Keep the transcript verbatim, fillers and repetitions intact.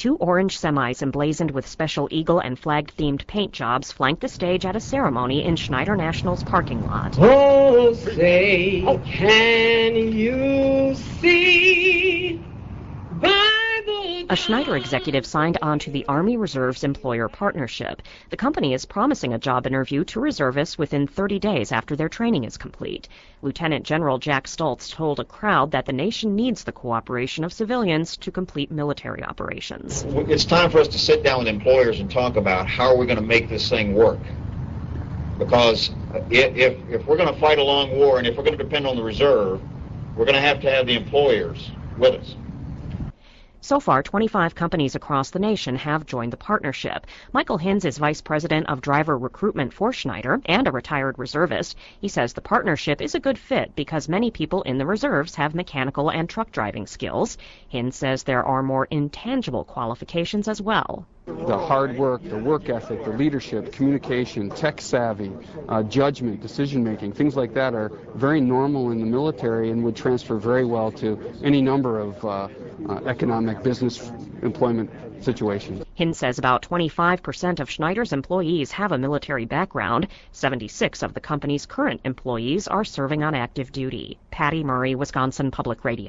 Two orange semis emblazoned with Special Eagle and flag-themed paint jobs flanked the stage at a ceremony in Schneider National's parking lot. Oh, say, can you see by the... A Schneider executive signed on to the Army Reserve's employer partnership. The company is promising a job interview to reservists within thirty days after their training is complete. Lieutenant General Jack Stoltz told a crowd that the nation needs the cooperation of civilians to complete military operations. It's time for us to sit down with employers and talk about how are we going to make this thing work. Because if, if, if we're going to fight a long war and if we're going to depend on the reserve, we're going to have to have the employers with us. So far, twenty-five companies across the nation have joined the partnership. Michael Hinz is vice president of driver recruitment for Schneider and a retired reservist. He says the partnership is a good fit because many people in the reserves have mechanical and truck driving skills. Hinz says there are more intangible qualifications as well. The hard work, the work ethic, the leadership, communication, tech savvy, uh, judgment, decision making, things like that are very normal in the military and would transfer very well to any number of uh, uh, economic, business, employment situations. Hinz says about twenty-five percent of Schneider's employees have a military background. seventy-six of the company's current employees are serving on active duty. Patty Murray, Wisconsin Public Radio.